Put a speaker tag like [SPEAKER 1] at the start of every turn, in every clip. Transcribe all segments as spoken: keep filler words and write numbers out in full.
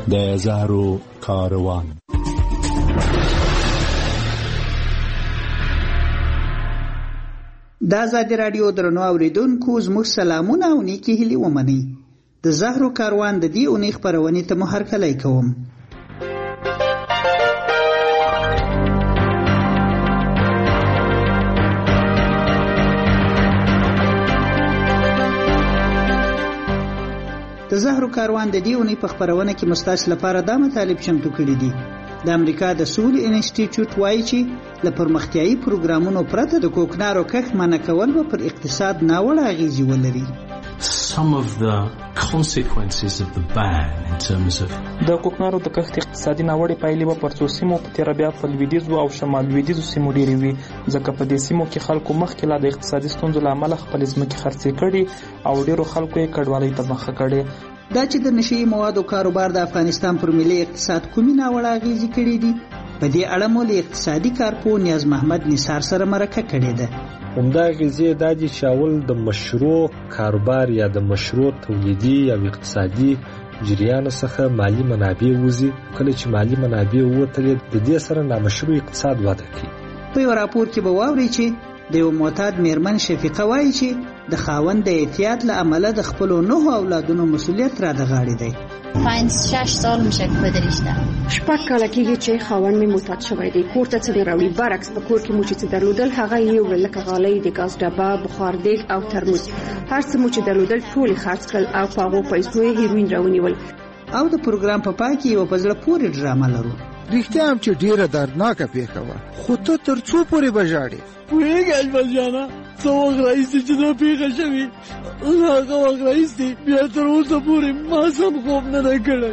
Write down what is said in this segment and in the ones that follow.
[SPEAKER 1] د زهرو کاروان.
[SPEAKER 2] د آزادي راډیو درنو اوریدونکو زموږ سلامونه او نیکی هیلې ومنئ. د زهرو کاروان د دې اونۍ خپرونې ته مو هرکلی کوم. د زهرو کاروان د دې اونۍ په خپرونه کې مستاسو لپاره دا مطالب چمتو کړي دي. د امریکا د سولې انسټیټیوټ وایي چې له پرمختیایي پروګرامونو پرته د کوکنارو کښت منع کول به پر اقتصاد ناوړه اغیزې ولري.
[SPEAKER 3] Some of the consequences of the ban in terms of
[SPEAKER 4] د کوکنارو د کښت اقتصادي ناوړه پایلې به پر څو سیمو په تیر بیا په لویدیځو او شمال لویدیځو سیمو ډېرې وي، ځکه په دې سیمو کې خلکو مخکې لا د اقتصادي ستونزو له امله خپل ځمکې خرڅې کړي او ډېرو خلکو یې کډوالۍ ته مخه کړې.
[SPEAKER 2] دا چې د نشئی موادو کاروبار د افغانستان پر ملي اقتصاد کومې ناوړه اغیزې کړې دي، په دې اړه مو له اقتصادي کارپوه نیاز محمد نثار سره مرکه کړې ده.
[SPEAKER 5] همدا اغیزې دا دي چې اول د مشروع کاروبار یا د مشروع تولیدي یا اقتصادي جریان څخه مالی منابع وځي. کله چې مالی منابع ووتلې د دې سره نامشروع اقتصاد وده کوي. په
[SPEAKER 2] یو راپور کې به واورئ چې د یو معتاد میرمن شفیقه وایي چې د خاوند د احتیاط له امله د خپلو نهو اولادونو مسؤلیت را د غاړې دی.
[SPEAKER 6] پنج شش سال میشه که پدرشته
[SPEAKER 7] شپږ کاله کېږي چې خاوند مې معتاد شوی دی. کور ته څه دی راوړي، برعکس په کور کې مو چې څه درلودل هغه یې وړل، لکه غالۍ، د ګاز ډبه، بخار دیګ او ترموز. هر څه مو چې درلودل ټول یې خرڅ کړل او په هغو پیسو یې هیروین راونیول.
[SPEAKER 2] او د پروګرام په پای کې یوه په زړه پورې ډرامه لرو.
[SPEAKER 8] رښتیا هم چې ډېره دردناکه پېښه وه، خو ته تر څو پورې به ژاړې؟
[SPEAKER 9] پوهېږې اجمل جانه څه وخت راهیسې چې دا پېښه شوې، هغه وخت راهیسې بیا تر اوسه پورې ما سم خوب نه دی کړی.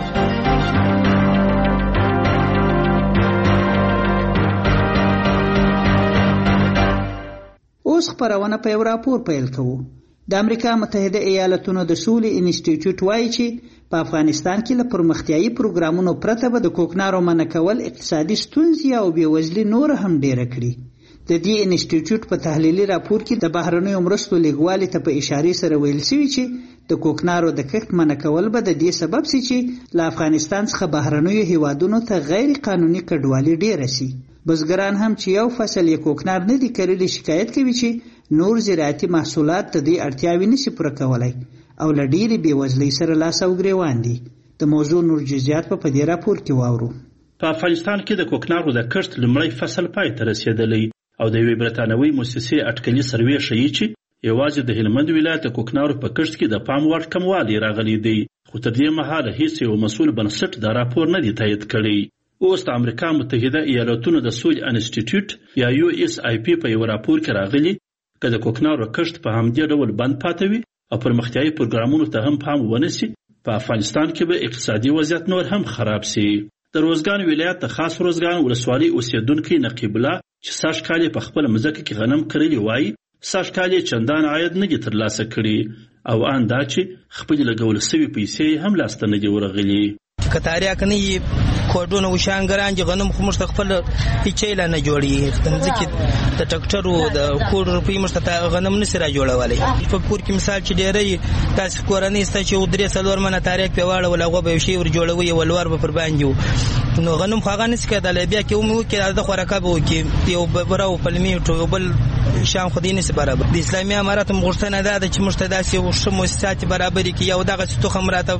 [SPEAKER 2] اوس خپرونه په یو راپور پیل کوو. د امریکا متحده ایالتونو د سولې انسټیټیوټ وایي چې په افغانستان کې له پرمختیایي پروګرامونو پرته به د کوکنارو منع کول اقتصادي ستونزې او بېوزلي نور هم ډېره کړي. د دې انسټیټیوټ په تحلیلي راپور کې د بهرنیو مرستو لیږوالي ته په اشارې سره ویل شوي چې د کوکنارو د کښت منع کول به د دې سبب شي چې له افغانستان څخه بهرنیو هیوادونو ته غیر قانوني کډوالي ډېره شي. بزګران هم چې یو فصل یې کوکنار نه دي کرلي شکایت کوي چې نور زراعتي محصولات ته دې اړتیاوې نشي پوره کولی او له ډېرې بېوزلۍ سره لاس او ګرېوان دي. د موضوع نور جزئیات په په دې راپور کې واورو.
[SPEAKER 10] په افغانستان کې د کوکنارو د کښت لومړی فصل پای ته رسېدلی او د یوې برتانوي موسسې اټکلي سروې ښیي چې یوازې د هلمند ولایت د کوکنارو په کښت کې د پام وړ کموالی راغلی دی، خو تر دې مهاله هیڅ یو مسؤل بنسټ دا راپور نه دی تایید کړی. اوس د امریکا متحده ایالتونو د سولې انسټیټیوټ یا یو اس آی پی په یو راپور کې راغلی که د کوکنارو کښت په همدې ډول بند پاتې وي او پرمختیایي پروګرامونو ته هم پام ونه سي، په افغانستان کې به اقتصادي وضعیت نور هم خراب سي. د روزګان ولایت د خاص روزګان ولسوالۍ اوسېدونکی نقیب الله چې سږ کال یې په خپله مځکه کې غنم کرلي وایي سږ کال یې چندان عاید نه دي ترلاسه کړي او ان دا چې خپلې لګول سوي پیسې هم لاسته نه دي ورغلي.
[SPEAKER 11] که تاریخ نه یي کوډونه وشانګران چې غنم خو مشت خپل هیڅ لا نه جوړي، ځکه د ټکټرو د کوډ روپی مشت غنم نه سره جوړولای. په پور کې مثال چې ډېرې تاسو کورنۍ ست چې درې سلور منه تاریخ په واړه ولغه به شی ور جوړوي ولور به پر باندې نو غنم خو غنس کېدل بیا کې مو کې د خوراکه به کې یو براو پلمی ټو بل شام خو دینه برابر د اسلامي امارات مغشتنه ده چې مشتداسي او شمو سات برابر کې یو دغه څه خمراته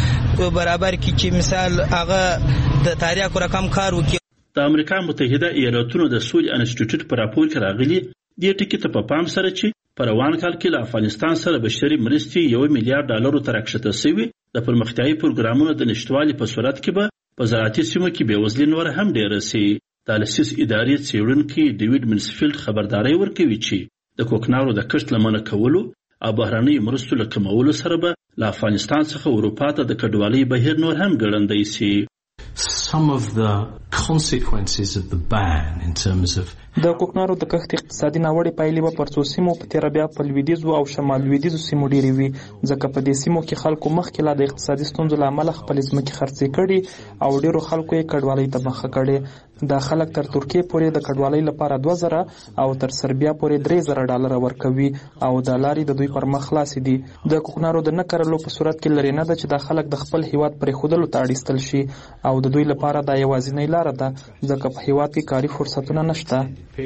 [SPEAKER 11] برابر کې چې مثال هغه د تاریخ رقم کار وکي.
[SPEAKER 10] د امریکا متحده ایالتونو د سولې انسټیټیوټ په راپور کې راغلي دې ټکي ته په پام سره چې په روان کال کې له افغانستان سره بشري مرستې یو میلیارډ ډالرو ته راکښته شوي، د پرمختیایي پروګرامونو د نشتوالي په صورت کې به په زراعتي سیمو کې بېوزلي نور هم ډېره سي. د السیس ادارې څېړونکي ډیوډ منسفیلډ خبرداری ورکوي چې د کوکنارو د کښت له منع کولو او بهرنیو مرستو له کمولو سره به له افغانستان څخه اروپا ته د کډوالۍ بهیر نور هم ګړندی سي.
[SPEAKER 3] Some of the consequences of the ban in terms of
[SPEAKER 4] د کوکنارو د کښت اقتصادي ناوړې پایلې به پر څو سیمو په تېره بیا په لویدیځو او شمال لویدیځو سیمو ډېرې وي، ځکه په دې سیمو کې خلکو مخکې لا د اقتصادي ستونزو له امله خپلې ځمکې خرڅې کړي او ډېرو خلکو یې کډوالۍ ته مخه کړې. دا خلک تر ترکیې پورې د کډوالۍ لپاره دوه زره او تر سربیا پورې درې زره ډالره ورکوي او دا لارې د دوی پر مخ خلاصې دي. د کوکنارو د نه کرلو په صورت کې لرې نه ده چې دا خلک د خپل هیواد پرېښودلو ته اړ شي او د دوی لپاره دا یوازینۍ لاره ده، ځکه په هیواد کې کاري فرصتونه نشته.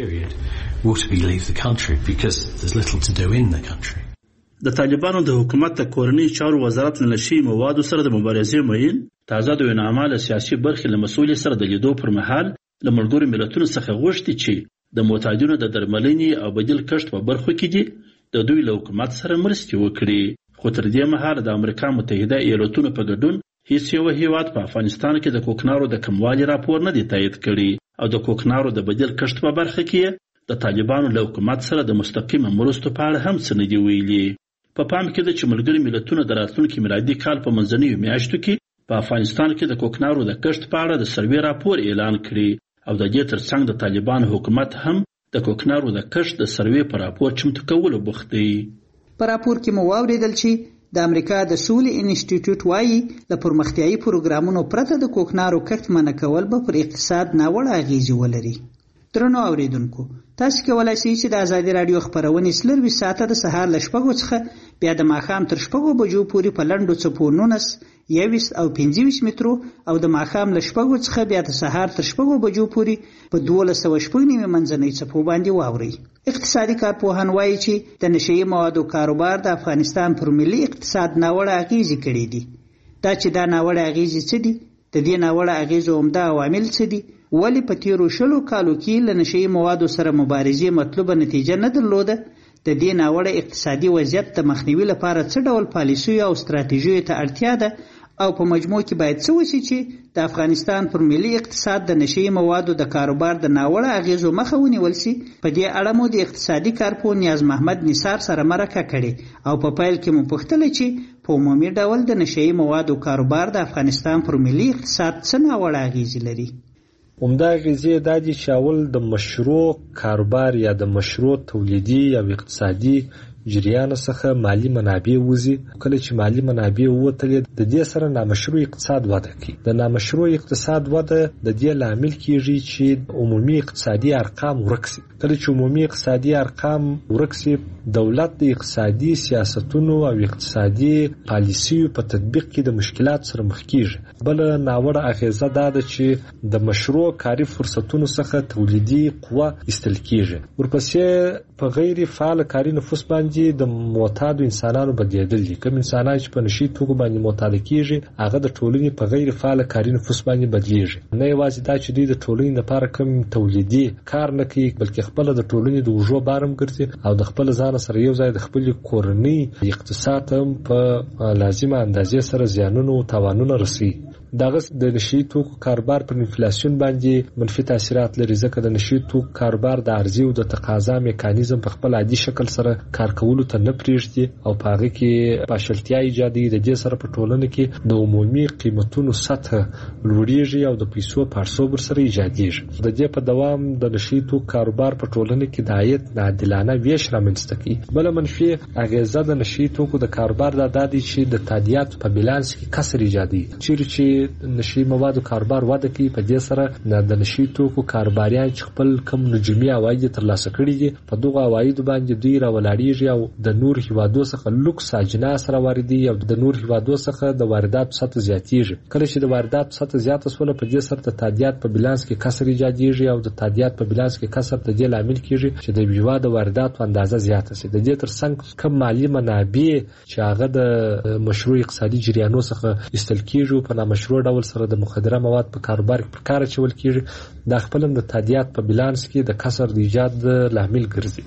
[SPEAKER 10] د طالبانو د حکومت د کورنۍ چارو وزارت له نشي موادو سره د مبارزې معین تازه د وینامه له سیاسي برخې له مسؤل سره د لیدو پر مهال له ملګرو ملتونو څخه غوښتي چې د معتادینو د درملنې او بدیل کښت په برخو کې دي د دوی له حکومت سره مرستې وکړي. خو تر دې مهاله د امریکا متحده ایالتونو په ګډون هیڅ یو هیواد په افغانستان کې د کوکنارو د کموالي راپور نه دی تایید کړی او د کوکنارو د بدیل کښت په برخه کې د طالبانو له حکومت سره د مستقیمه مرستو په اړه هم څه نه دي ویلي. په پام کې ده چې ملګري ملتونه د راتلونکي میلادي کال په منځنیو میاشتو کې په افغانستان کې د کوکنارو د کښت په اړه د سروې راپور اعلان کړي او د دې ترڅنګ د طالبانو حکومت هم د کوکنارو د کښت د سروې په راپور چمتو کولو بوخت دی.
[SPEAKER 2] په راپور کې مو واورېدل چې د امریکا د سولې انسټیټیوټ وایي د پرمختیایي پروګرامونو پرته د کوکنارو کښت منع کول به پر اقتصاد ناوړه اغیزې ولري. درنو اوریدونکو، تاسو کولای شئ چې د ازادي رادیو خبرونې څلروي ساعته د سهار له شپږو څخه بیا د ماښام تر شپږو بجو پورې په لنډو څپو نولس، یویشت او پنځه ویشت مترو او د ماښام له شپږو څخه بیا د سهار تر شپږو بجو پورې په دولس سوه شپږ نوي منځنۍ څپو باندې واورئ. اقتصادي کارپوهان وایي چې د نشه یي موادو کاروبار د افغانستان پر ملي اقتصاد ناوړه اغیزې کړي دي. دا چې دا ناوړه اغیزې څه دي، د دې ناوړه اغیزو عمده عوامل څه دي، ولی په تیرو شلو کالو کې له نشه یي موادو سره مبارزې مطلوبه نتیجه نه درلوده، د دې ناوړه اقتصادي وضعیت د مخنیوي لپاره څه ډول پالیسیو او ستراتیژیو ته اړتیا ده او په مجموع کې باید څه وشي چې د افغانستان پر ملي اقتصاد د نشه یي موادو د کاروبار د ناوړه اغیزو مخه ونیول شي. په دې اړه مو د اقتصادي کارپوه نیاز محمد نثار سره مرکه کړې او په پیل کې مو پوښتله چې په عمومي ډول د نشه یي موادو کاروبار د افغانستان پر ملي اقتصاد څه ناوړه اغیزې لري.
[SPEAKER 5] عمده اغیزې دا دي چې اول د مشروع کاروبار یا د مشروع تولیدي یا اقتصادي جریان څخه مالی منابع وځي. کله چې مالی منابع ووتلې د دې سره نامشروع اقتصاد وده کوي. د نامشروع اقتصاد وده د دې لامل کیږي چې عمومي اقتصادي ارقام ورک شي. کله چې عمومي اقتصادي ارقام ورک شي، دولت د اقتصادي سیاستونو او اقتصادي پالیسیو په تطبیق کې د مشکلات سره مخ کیږي. بل ناوړه اغیزه دا ده چې د مشروع کاري فرصتونو څخه تولیدي قوه ایستل کیږي. ورپسې په غیر فعال کاري نفوس باندې د معتادو انسانانو بدلیدل دي. کوم انسانان چې په نشي توکو باندې معتاد کیږي هغه د ټولنې په غیر فعال کاري نفوس باندې بدلیږي. نه یوازې دا چې دوی د ټولنې لپاره کوم تولیدي کار نه کوي، بلکې خپل د ټولنې د وژو بارم ګرځي او د خپل ځان سره یو ځای د خپل کورنۍ اقتصاد هم په لازمه اندازې سره زیانونه او تاوانونه رسوي. دغه د نشي توکو کاروبار پر انفلیسیون باندې منفي تاثیرات لري، ځکه د نشي توکو کاروبار د عرضې او د تقاضا میکانیزم په خپل عادي شکل سره کار کولو ته نه پریږدي او په هغه کې پاشلتیا ایجادوي. د دې سره په ټولنه کې د عمومي قیمتونو سطح لوړیږي او د پیسو پړسوب سره ایجادیږي. د دې په دوام د نشي توکو کاروبار په ټولنه کې د عاید ناعادلانه ویش رامنځته کوي. بل منفي اغیزه د نشي توکو د کاروبار د دادي چې د تادیاتو په بیلانس کې کسر ایجادوي. چیرې چې نشي موادو کاروبار وده کوي، په دې سره د نشي توکو کاروباریان چې خپل کم نجومي عواید ترلاسه کړي دي په دغه عوایدو باندې دوی راولاړیږي او د نور هیوادو څخه لوکس اجناس راوړي او د نور هیوادو څخه د وارداتو سطح زیاتیږي. کله چې د وارداتو سطح زیاته شول، په دې سره د تادیات په بیلانس کې کسر ایجادیږي او د تادیات په بیلانس کې کسر د دې لامل کیږي چې د هیواد وارداتو اندازه زیاته شي. د دې ترڅنګ کم مالی منابع چې هغه د مشروع اقتصادي جریانو څخه ایستل کیږي په نامشروع ډول سره د مخدره مواد په کاروبار کې پر کار اچول کیږي، دا خپل د تادیات په بیلانس کې د کسر د ایجاد لامل ګرځي.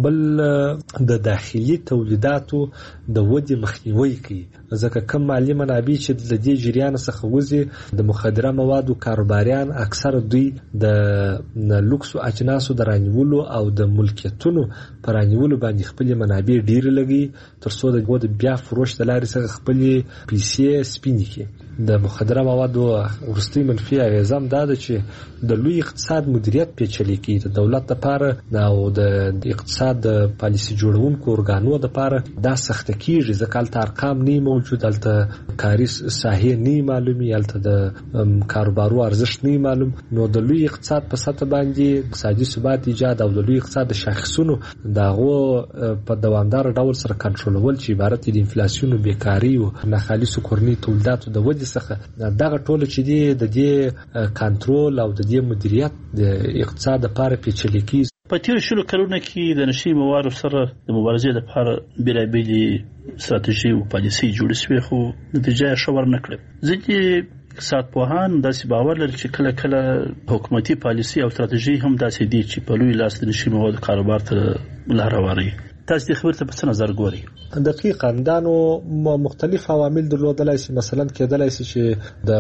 [SPEAKER 5] بل د داخلي تولیداتو د ودې مخنیوي کوي، ځکه کم مالی منابع چې د دې جریان څخه وځي د مخدره موادو کاروباریان اکثر دوی د لوکسو اجناسو د رانیولو او د ملکیتونو پر رانیولو باندې خپل منابع ډیر لګي ترڅو د بیا فروش د لارې څخه خپل پیسې سپینې کړي. د مخدره مخدره موادو وروستۍ منفي اغېزه هم دا ده چې د لوی اقتصاد مدیریت پیچلی کیږي. د دولت لپاره او د اقتصاد د پالیسي جوړونکو ارګانو لپاره دا سخته کیږي ځکه هلته ارقام نه موجود، هلته کاري ساحې نه معلومي، هلته د کاروبارو ارزښت نه معلوم. نو د لوی اقتصاد په سطح باندې اقتصادي ثبات ایجاد او د لوی اقتصاد د شاخصونو دغه په دوامدار ډول سره کنټرولول چې عبارت دي انفلاسیون، بیکاری او ناخالصو کورنۍ تولیداتو د ودې څخه، دغه ټول چې دی د دې کنټرول او د دې مدیریت د اقتصاد لپاره پیچلی کیږي.
[SPEAKER 10] په تیر شلو کلونو کې د نشي موادو سره د مبارزې لپاره بیلابېلې ستراتیژي او پالیسي جوړې شوې خو نتیجه یې ښه ورنه کړه. ځکه اقتصاد پوهان داسې باور لري چې کله کله حکومتي پالیسي او ستراتیژي هم داسې دي چې په لوی لاس د نشي موادو کاروبار ته لار هواروي. تاسو د خبرې ته په څه نظر ګورئ؟
[SPEAKER 5] دقیقاً دا نو مختلف عوامل درلودلای شي. مثلا کېدلای شي چې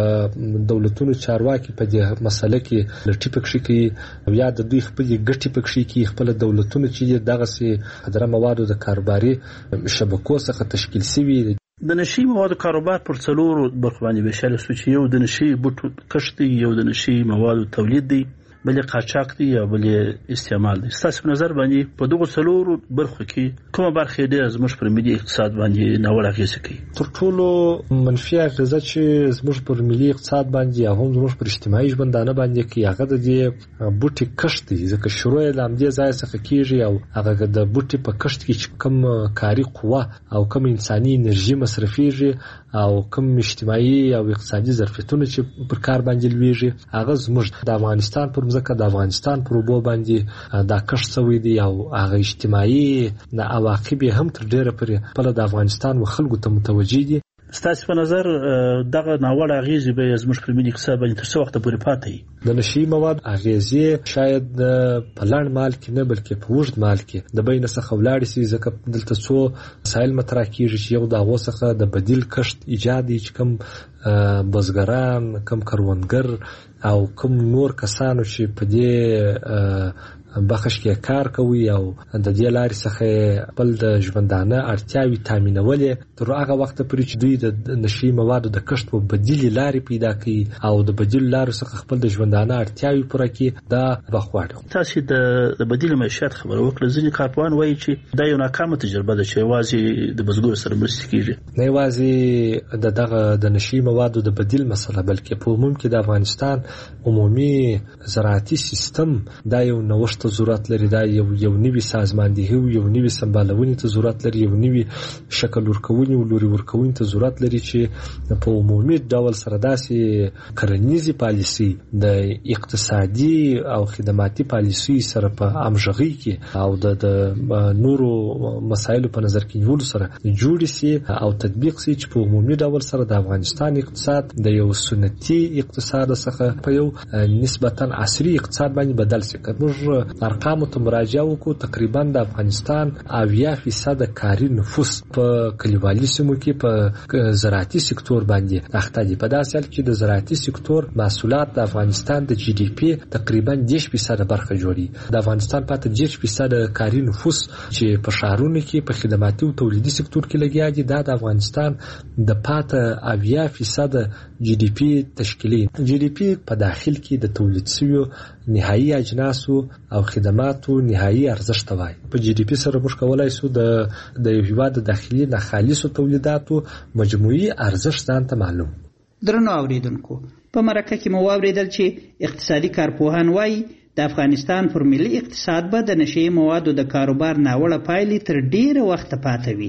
[SPEAKER 5] د دولتونو چارواکي په دې مسله کې لټي پکښې کوي یا د دوی خپل ګټې پکښې کوي، خپل دولتونو چې دغه سي خدره موادو د کاروباري شبکو څخه تشکیل شوي.
[SPEAKER 10] د نشي موادو کاروبار پر څلورو برخو باندې ویشل شوی چې یو د نشي بوټو کښت دی، یو د نشي موادو تولید دی، بل قاچاق دی او بل استعمال دی. ستاسو په نظر باندې په دغه څلورو برخو کې کومه برخه ډېره زموږ پر ملي اقتصاد باندې ناوړه اغېزه کوي؟
[SPEAKER 5] تر ټولو منفي اغېزه چې زموږ پر ملي اقتصاد باندې او هم زموږ پر اجتماعي ژوندانه باندې کوي هغه د دې بوټي کښت دی، ځکه شروع یې له همدې ځای څخه کېږي او هغه د بوټي په کښت کې چې کوم کاري قوه او کوم انساني انرژي مصرفېږي او کوم اجتماعي او اقتصادي ظرفیتونه چې پر کار باندې لویږي هغه زموږ د افغانستان پر ځکه د افغانستان پر اوبو باندې دا کښت شوی دی او هغه اجتماعي عواقب هم تر ډیره پورې په د افغانستان و خلکو ته متوجه دي.
[SPEAKER 10] ستاسو په نظر دغه ناوړه اغېزې به زموږ پر ملي اقتصاد باندې تر څو وخته پورې پاتې وي؟
[SPEAKER 5] د نشي مواد اغېزې شاید په لنډ مال کې نه بلکې په اوږد مال کې د بین څخه ولاړې شي، ځکه دلته څو مسایل مطرح کېږي چې یو د هغو څخه د بدیل کښت ایجاد دی چې کوم بزګران، کوم کروندګر او کوم نور کسانو چې په دې بخش کې کار کوي او د دې لارې څخه خپل د ژوندانه اړتیاوې تامینولې تر هغه وخت پورې چې دوی د نشي موادو د کښت په بدیل لارې پیدا کوي او د بدیل لارو څخه خپل د ژوندانه اړتیاوې پوره کوي. دا بخواړه
[SPEAKER 10] تاسو د بدیل معیشت خبره وکړه. ځینې کارپوهان وایي چې دا یو ناکامه تجربه ده چې یوازې د بزګرو سره مرسته کیږي،
[SPEAKER 5] نه یوازې د دغه د نشي موادو د بدیل مسله بلکې په عموم کې د افغانستان عمومي زراعتي سیستم دا یو نوښت ضرورت لري، دا یو یو نوی سازماندهي او یو نوی سمبالونې ته ضرورت لري، یو نوی شکل ورکونې او لوري ورکونې ته ضرورت لري چې په عمومي ډول سره داسې کرنیزي پالیسي د اقتصادي او خدماتي پالیسي سره په همغږي کې او د نورو مسایلو په نظر کې نیولو سره جوړ شي او تطبیق شي چې په عمومي ډول سره د افغانستان اقتصاد د یو سنتي اقتصاد څخه په یو نسبتا عصري اقتصاد باندې بدل شي. موږ ارقامو ته مراجعه وکړو، تقریبا د افغانستان اویا فیصد کاري نفوس په کلیوالي سیمو کې په زراعتي سکتور باندې اخته دي. په داسې حال کې د زراعتي سکتور محصولات د افغانستان د جی ډي پی تقریبا دېرش فیصد برخه جوړي. د افغانستان پاتې دېرش فیصد کاري نفوس چې په ښارونو کې په خدماتي او تولیدي سکتور کې لګیا دي، دا د افغانستان د پاتې اویا فیصد جی ډي پی تشکیلي. جی ډي پی په داخل کې د تولید شویو نهایی اجناسو او خدماتو نهایی ارزښت وای. په جی ډي پی سره موږ کولای شو د د یو هیواد د داخلي ناخالصو تولیداتو مجموعي ارزښت ځان ته معلوم.
[SPEAKER 2] درنو اوریدونکو، په مرکه کې مو واوریدل چې اقتصادي کارپوهان وایي د افغانستان پر ملي اقتصاد به د نشي موادو د کاروبار ناوړه پایلې تر ډیره وخته پاتې وي.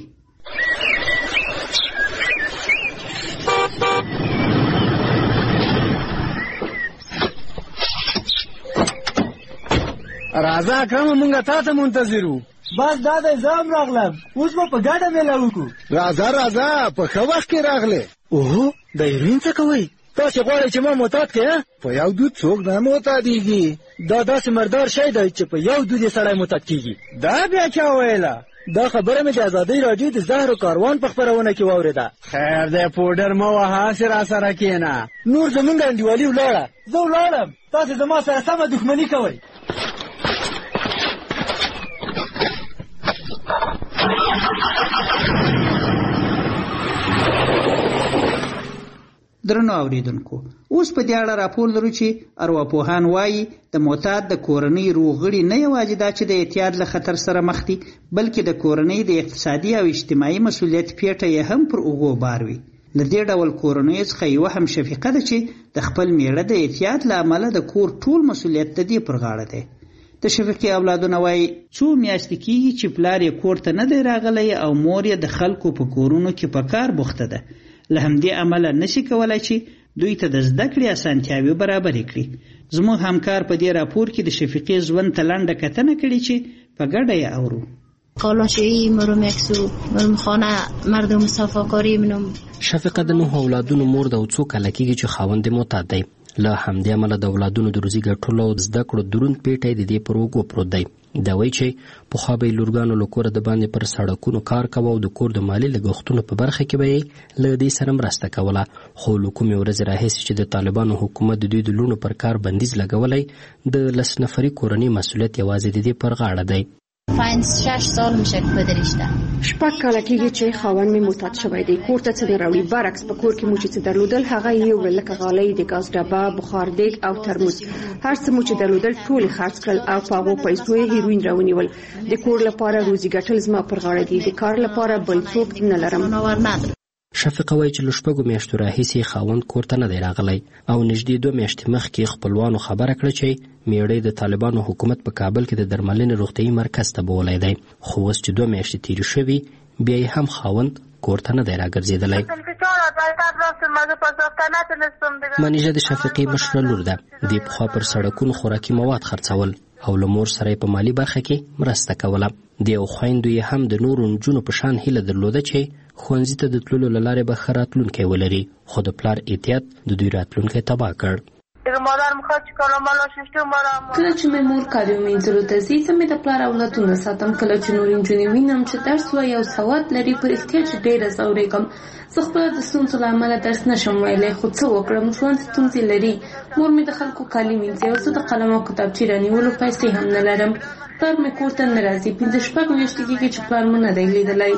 [SPEAKER 9] راځه کومه مونږه تا ته منتظرو.
[SPEAKER 12] بس دا د زام راغلم، اوس به په ګډه میله وکړو.
[SPEAKER 8] راځه راځه په ښه وخت کې راغلې.
[SPEAKER 12] اوهو د هیروین څه کوئ؟ تاسې غواړئ چې ما معتاد کړې؟
[SPEAKER 8] په یو دود څوک نه معتادېږي.
[SPEAKER 12] دا داسې مردار شی دی چې په یو دود یې سړی معتاد کېږي.
[SPEAKER 9] دا بیا چا ویله؟
[SPEAKER 12] دا خبره مې د ازادۍ راډیو د زهر کاروان په خپرونه کې واورېده.
[SPEAKER 9] خیر دی پوډر مه وهه، هسې راسره کښېنه.
[SPEAKER 12] نور زمونږ انډیوالي ولاړه.
[SPEAKER 9] زه ولاړم، تاسې زما سره سمه دښمني کوئ.
[SPEAKER 2] درنو اوریدونکو، اوس په دې اړه راپور لرو چې ارواپوهان وایي د معتاد د کورنۍ روغړي نه یوازې دا چې د اعتیاد له خطر سره مخ دي، بلکې د کورنۍ د اقتصادي او اجتماعي مسؤلیت پیټه یې هم پر اوږو بار وي. له دې ډول کورنیو څخه یوه هم شفیقه ده چې د خپل میړه د اعتیاد له امله د کور ټول مسؤلیت د دې پر غاړه دی. د شفیقې اولادونه وایي څو میاشتې کېږي چې پلار یې کور ته نه دی راغلی او مور یې د خلکو په کورونو کې په کار بوخته ده. له همدې امله نشي کولی چې دوی ته د زده کړې اسانتیاوې برابرې کړي. زموږ همکار په دې راپور کې د شفیقې ژوند ته لنډه کتنه کړې چې په ګډه یې اورو.
[SPEAKER 6] قالاشویی مرو مکسو مرم خانه مردم صفاکاری منم.
[SPEAKER 13] شفیقه د نوح اولادونو مور ده او څو کاله کېږي چې خاوند یې معتاد دی. له همدې امله د اولادونو د روزي ګټلو او زده کړو دروند پیټی د دې پر اوږو پروت دی. دا وایي چې پخوا به یې لورګانو له کوره د باندې پر سړکونو کار کوه او د کور د مالي لګښتونو په برخه کې به یې له دې سره مرسته کوله، خو له کومې ورځې راهیسې چې د طالبانو حکومت د دوی د لوڼو پر کار بندیز لګولی، د لس نفري کورنۍ مسؤلیت یوازې د دې پر غاړه دی.
[SPEAKER 6] پنج شش سال میشه که پدرشته
[SPEAKER 7] شپږ کاله کېږي چې خاوند مې معتاد شوی دی. کور ته څه نه راوړي، برعکس په کور کې مو چې څه درلودل هغه یې وړل، لکه غالۍ، د ګاز ډبه، بخار دیګ او ترموز. هر څه مو چې درلودل ټول یې خرڅ کړل او په هغو پیسو یې هیروین راونیول. د کور لپاره روزي ګټل زما پر غاړه دي، د کار لپاره بل څوک نه لرم.
[SPEAKER 13] شفیقه وایي چې له شپږو میاشتو راهیسې خاوند کور ته نه دی راغلی او نږدې دوه میاشتې مخکې خپلوانو خبره کړه چې میړی د طالبانو حکومت په کابل کې د درملنې روغتیايي مرکز ته بولی دی، خو اوس چې دوه میاشتې تېرې شوي بیا یې هم خاوند کور ته نه دی راګرځېدلی. منیژه د شفیقې مشره لور ده. دې پخوا پر سړکونو خوراکي مواد خرڅول او له مور سره یې په مالي برخه کې مرسته کوله. د یو خویندو یې هم د نورو نجونو په شان هیله درلوده چې ښوونځي ته د تللو له لارې به ښه راتلونکی ولري، خو د پلار احتیاط د دوی راتلونکی تباه کړ.
[SPEAKER 14] کله چې مې مور کالي ومینځلو ته ځي، زه مې د پلار اولادونه ساتم. کله چې نورې نجونې وینم چې درس وایي او سواد لري، پر احتیاج ډېره ځورېږم. زه خپله د ستونزو له امله درس نشم ویلی، خو څه وکړم، ژوند ستونزې لري. مور مې د خلکو کالي مینځي او زه د قلم او کتابچې رانیولو پیسې هم نه لرم. پلار مې کور ته نه راځي، پنځه شپږ میاشتې کېږي چې پلار مو نه دی لیدلی.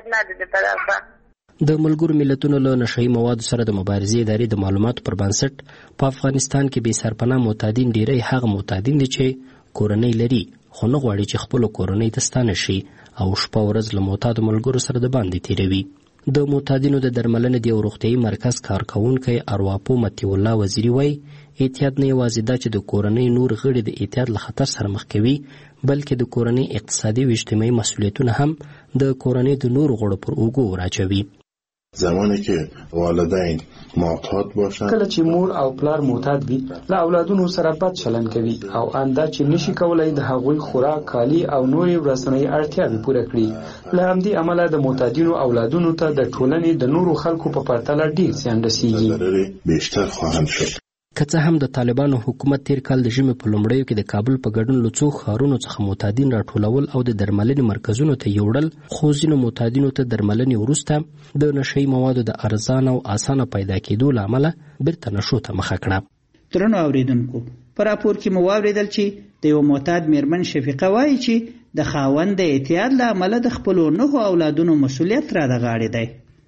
[SPEAKER 13] د ملګرو ملتونو له نشهیي موادو سره د مبارزې ادارې د معلوماتو پر بنسټ په افغانستان کې بې سرپناه معتادین ډیری هغه معتادین دي چې کورنۍ لري خو نه غواړي چې خپلو کورنۍ ته ستانه شي او شپه ورځ له معتادو ملګرو سره د باندې تیروي. د معتادینو د درملنې د یو روغتیايي مرکز کارکوونکی ارواپو مطیع الله وزیري وایي احتیاط نه یوازې دا چې د کورنۍ نور غړي د احتیاط له خطر سره مخ کوي، بلکې د کورنۍ اقتصادي او اجتماعي مسؤلیتونه هم د کورنۍ د نورو غړو پر اوږو وراچوي.
[SPEAKER 15] زمانی که والدین معتاد باشن،
[SPEAKER 16] کله چې مور او پلار معتاد وي، له اولادونو سره بد چلند کوي او انده چې نشي کولای د هغوی خوراک، کالي او نورې ورځنۍ اړتیاوې پوره کړي. له همدې امله د معتادینو اولادونو ته د ټولنې د نورو خلکو په پرتله ډیر زیان رسیږي.
[SPEAKER 15] بیشتر خواهند شد.
[SPEAKER 13] که څه هم د طالبانو حکومت تیر کال د ژمي په لومړیو کې د کابل په ګډون له څو ښارونو څخه معتادین راټولول او د درملنې مرکزونو ته یوړل، خو ځینو معتادینو ته درملنې وروسته د نشهیي موادو د ارزانه او اسانه پیدا کېدو له امله بیرته نشو ته مخه کړه.
[SPEAKER 2] درنو اوریدونکو، په راپور کې مو واورېدل چې د یو معتاد میرمن شفیقه وایي چې د خاوند د اعتیاد له امله د خپلو نهو اولادونو مسؤلیت را د غاړې دی.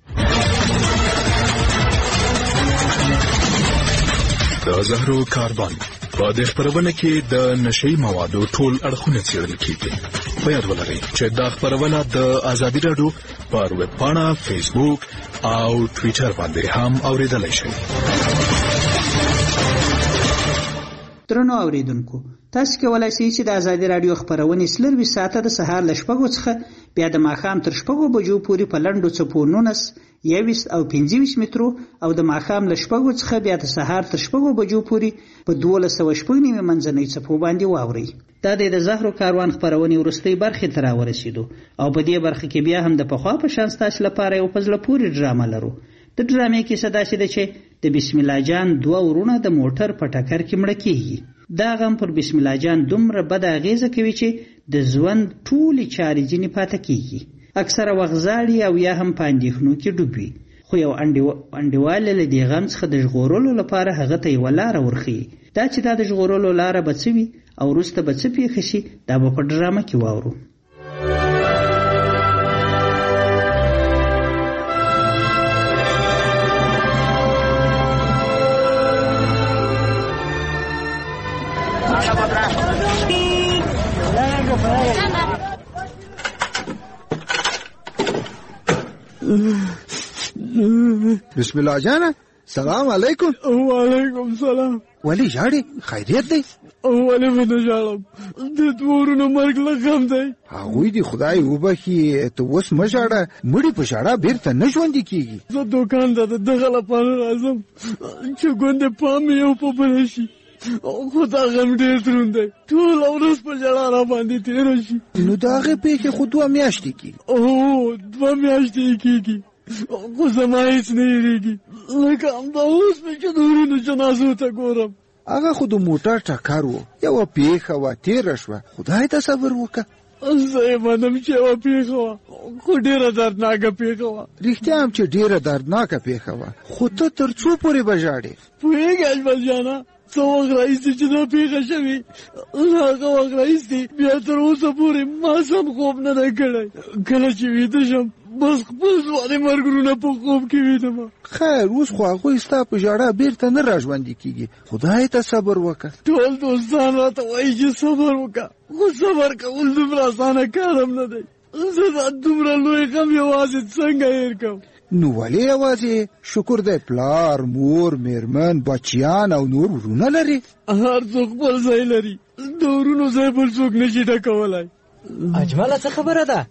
[SPEAKER 17] د زهرو کاربن په دې خپرونه کې د نشهیي موادو ټول اړخونه څېړل کېږي. په یاد ولرئ چې دا خپرونه د ازادي راډیو پر ویب پاڼه، فیسبوک او ټویټر باندې هم اورېدلی شئ.
[SPEAKER 2] درنو اوریدونکو، تاسو کولای شئ چې د ازادي راډیو خپرونې څلرویشت ساعته د سهار له شپږو څخه بیا د ماښام تر شپږو بجو پورې په لنډو څپو نولس، یویشت او پنځه ویشت مترو او د ماښام له شپږو څخه بیا د سهار تر شپږو بجو پورې په دولس سوه شپږ نوي منځنۍ څپو باندې واورئ. دا د زهرو کاروان خپرونې وروستۍ برخې ته راورسېدو او په دې برخه کې بیا هم د پخوا په شان ستاسو لپاره یو په زړه پورې ډرامه لرو. د ډرامې کیسه داسې ده چې د بسم الله جان دوه ورونه د موټر په ټکر کې مړه کېږي. دا غم پر بسم الله جان دومره بد اغیزه کوي چې د ژوند ټولې چارې ځینې پاته کېږي. اکثره وخت زاړي او یا هم په اندېښنو کې ډوب وي، خو یو انډیواله له دې غم څخه د ژغورلو لپاره هغه ته یوه لاره ورښیي. دا چې دا د ژغورلو لاره به څه وي او وروسته به څه پېښه شي، دا به په ډرامه کې واورو.
[SPEAKER 8] بسم الله جانه سلام علیکم.
[SPEAKER 9] وعلیکم سلام.
[SPEAKER 8] ولی ژاړې خیریت دی؟
[SPEAKER 9] ولې به نه ژاړم، د دورونو مرګ له غم دی.
[SPEAKER 8] هغوی دې خدای وبخي، ته اوس مه ژاړه، مړي په ژړا بیرته نه ژوندي کېږي.
[SPEAKER 9] زه دوکان ته د دغه لپاره راځم چې ګوندې پام مې یو په بله شي، خو دا غم ډېر دروند دی، ټوله ورځ په ژړا را باندې تېره شي.
[SPEAKER 8] نو د هغې پېښې خو دوه میاشتې کېږي.
[SPEAKER 9] هو دوه میاشتې یې کېږي، خو زما هېڅ نه هېرېږي، لکه همدا اوس مې چې د ورونو جنازو ته ګورم.
[SPEAKER 8] هغه خو د موټر ټکر و، یوه پېښه وه تېره شوه، خدای ته صبر وکړه.
[SPEAKER 9] زه یې منم چې یوه پېښه وه، خو ډېره دردناکه پېښه وه.
[SPEAKER 8] رښتیا هم چې ډېره دردناکه پېښه وه، خو ته تر څو پورې به ژاړې؟
[SPEAKER 9] پوهېږې اجمل جانه، څه وخت راهیسې چې دا پېښه شوې، هغه وخت راهیسې بیا تر اوسه پورې ما سم خوب نه دی کړی. کله چې ویده شم بس خپل ځوانې مرګرونه په خوب کې ویدم.
[SPEAKER 8] خیر اوس خو هغوی ستا په ژړا بیرته نه را ژوندي کېږي، خدای ته صبر وکړه.
[SPEAKER 9] ټول دوستان راته وایي چې صبر وکړه، خو صبر کول دومره اسانه کار هم نه دی. زه دا دومره لوی غم یوازې څنګه هېر کړم؟
[SPEAKER 8] نو ولې یوازې؟ شکر دی پلار، مور، میرمن، بچیان او نور ورونه لري.
[SPEAKER 9] هر څوک خپل ځای لري، د ورونو ځای بل څوک نشي ډکولی.
[SPEAKER 12] اجمله څه خبره ده؟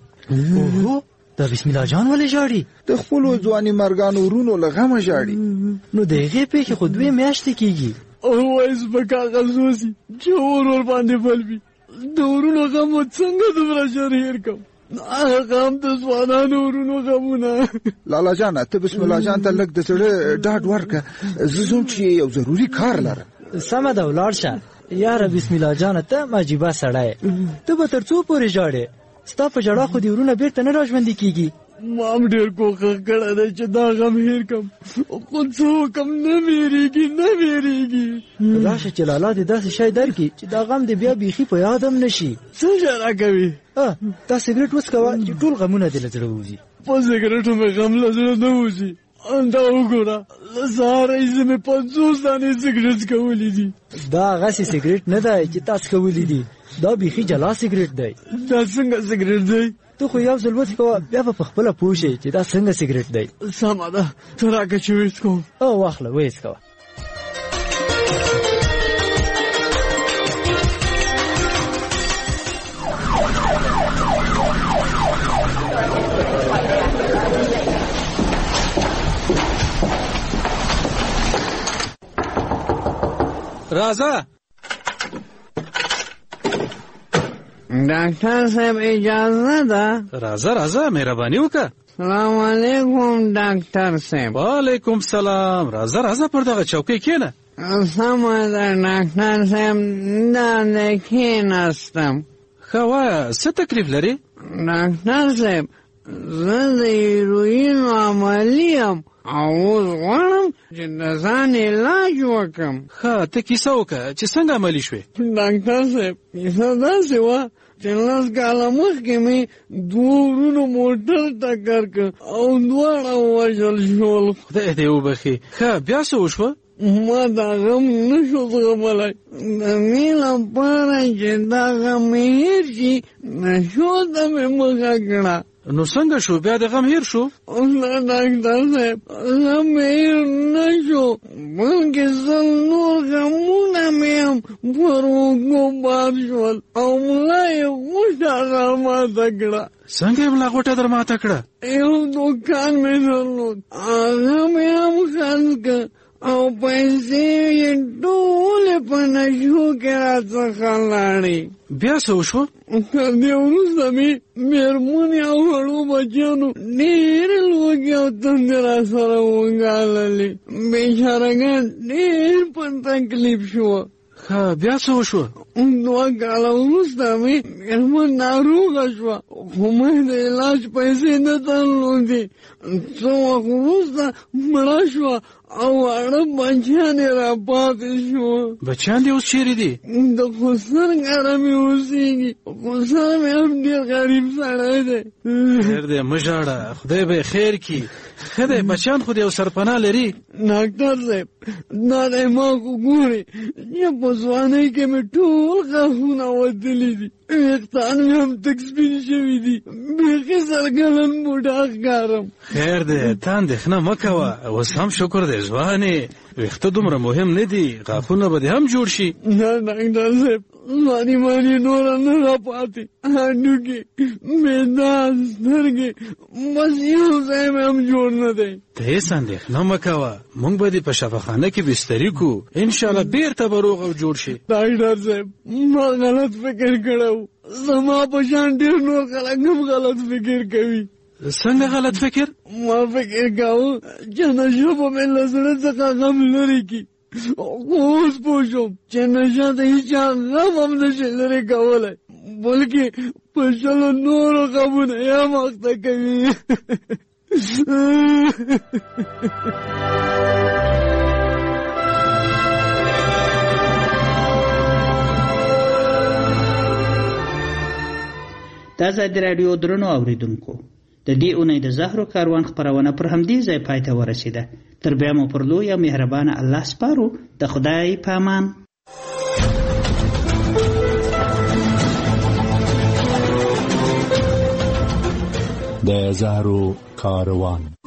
[SPEAKER 12] دا بسم الله جان ولې ژاړي؟
[SPEAKER 8] د خپلو ځواني مرګانو ورونو له غمه ژاړي.
[SPEAKER 12] نو د هغې پېښې خو دوې میاشتې کېږي.
[SPEAKER 9] وایي زمکه کاغذ وسي چې اور ور باندې بل وي، د ورونو غم و څنګه دومره ژر هېر کړم؟ هغه هم د ځوانانو ورونو غمونه.
[SPEAKER 8] لالا جانه ته بسم الله جان ته لږ د زړه ډاډ ورکړه، زه ځم چې یو ضروري کار لرم.
[SPEAKER 12] سمه ده ولاړ شه. یاره بسم الله جانه ته عجیبه سړی، ته به تر څو پورې ژاړې؟ ستا په ژړا خو دې ورونه بیرته نه را ژوندي کېږي.
[SPEAKER 9] ما هم ډېر کوښښ کړی دی چې دا غم هېر کړم، خو څه وکړم، نه مې هېرېږي نه مې هېرېږي.
[SPEAKER 12] راشه چې لالا دې داسې شی درکړي چې دا غم دې بیا بیخي په یاد هم نه شي.
[SPEAKER 9] څه ژړا کوي؟
[SPEAKER 12] دا سګرېټ وڅکوه چې ټول غمونه دې له زړه ووځي.
[SPEAKER 9] په سګرېټو مې غم له زړه نه وځي. دا وګوره، له سهار راهیسې مې پنځوس دانې سګرېټ څکولي دي.
[SPEAKER 12] دا هغسې سګرېټ نه دی چې تا څکولي دي، دا بیخي جلا سګرېټ دی.
[SPEAKER 9] دا څنګه سګرېټ دی؟
[SPEAKER 12] ته خو یو ځل وڅکوه بیا به په خپله پوه شې چې دا څنګه سګرېټ دی.
[SPEAKER 9] سمه ده، ته راکړه چې وڅکوم.
[SPEAKER 12] او واخله ویې څکوه.
[SPEAKER 18] راځه
[SPEAKER 19] ډاکټر صاحب اجازه ده؟
[SPEAKER 18] راځه راځه مهرباني وکړه.
[SPEAKER 19] سلام علیکم ډاکټر صاحب.
[SPEAKER 18] وعلیکم سلام. راځه راځه پر دغه چوکۍ کښېنه.
[SPEAKER 19] سمه ده ډاکټر صاحب، دلته کښېناستم.
[SPEAKER 18] ښه وایه څه تکلیف لرې؟
[SPEAKER 19] ډاکټر صاحب زه د هیروینو عملي یم او اوس غواړم چې د ځان علاج وکړم.
[SPEAKER 18] ښه ته کیسه وکړه چې څنګه عملي شوې؟
[SPEAKER 19] ډاکټر صاحب کیسه داسې وه چې لس کاله مخکې مې دوه ورونو موټر ټکر کړ او دواړه ووژل شول.
[SPEAKER 18] خدای دې وبخي. ښه بیا څه وشوه؟
[SPEAKER 19] ما دا غم نه شو زغملی. د دې لپاره چې دا غم مې هېر شي نشو ته مې مخه کړه.
[SPEAKER 18] نو څنګه شو بیا د غم هېر شو؟
[SPEAKER 19] نه ډاکټر صاحب غم مې هېر نه شو، بلکې سل نور غمونه مې هم پر اوږو بار شول او ملا یې غوټه درماته کړه.
[SPEAKER 18] څنګه یې ملا غوټه درماته کړه؟
[SPEAKER 19] یو دوکان مې درلود، هغه مې هم خرڅ کړ او پیسې یې ټولې په نشو کې راڅخه لاړې.
[SPEAKER 18] بیا څه وشوه؟
[SPEAKER 19] تر دې وروسته مې مېرمنې او وړو بچیانو ډېرې لوږې او تندې را سره وګاللې. بېچارهګان ډېر په تکلیف شوه.
[SPEAKER 18] ښه بیا څه وشوه؟
[SPEAKER 19] دوه کاله وروسته مې مېرمن ناروغه شوه، خو مې د علاج پیسې نه درلودې. څه وخت وروسته مړه شوه او واړه بچیان یې را پاتې شوه.
[SPEAKER 18] بچیان دې اوس چېرې دي؟
[SPEAKER 19] د خسر کره مې اوسېږي. خسر مې هم ډېر غریب سړی دی.
[SPEAKER 18] خیر دی مه ژاړه، خدای به یې خیر کړي. ښه دی بچیان خو دې یو سرپناه لري.
[SPEAKER 19] ډاکټر صاحب دا دی ما خو ګورې چې په ځوانۍ کې مې ټول ټول غاښونه وتلي دي، ویښتان مې هم تک سپین شوي دي، بیخي سرګلن بوډا ښکارم.
[SPEAKER 18] خیر دی، ته اندېښنه مه کوه، اوس هم شکر دی ځوانې، ویښته دومره مهم نه دي، غاښونه به دې هم جوړ شي.
[SPEAKER 19] نه ډاکټر صاحب، ځواني ماني نوره نه راپاتې، هډوکي، معده، سترګې، بس یو ځای مې هم جوړ نه دی.
[SPEAKER 18] ته هېڅ اندېښنه مه کوه، موږ به دې په شفاخانه کې بستري کړو، انشاءالله بېرته به روغ او جوړ شي.
[SPEAKER 19] ډاکټر صاحب، ما غلط فکر کړی و، زما په شان ډېر نور خلک هم غلط فکر کوي.
[SPEAKER 18] څنګه غلط فکر؟
[SPEAKER 19] ما فکر کاوه چې نشه به مې له زړه څخه غم لرې کړي، خو اوس پوه شوم چې نشه د هېچا غم هم نشي لرې کولی، بلکې په شلو نورو غمونه یې هم اخته کوي.
[SPEAKER 2] دا ازادي راډیو درنو اوریدونکو، د دې اونۍ د زهرو کاروان خپرونه پر همدې ځای پای ته ورسېده. تر بیا مو پر لوی او مهربانه الله سپارو. د خدای په امان.
[SPEAKER 1] د زهرو کاروان.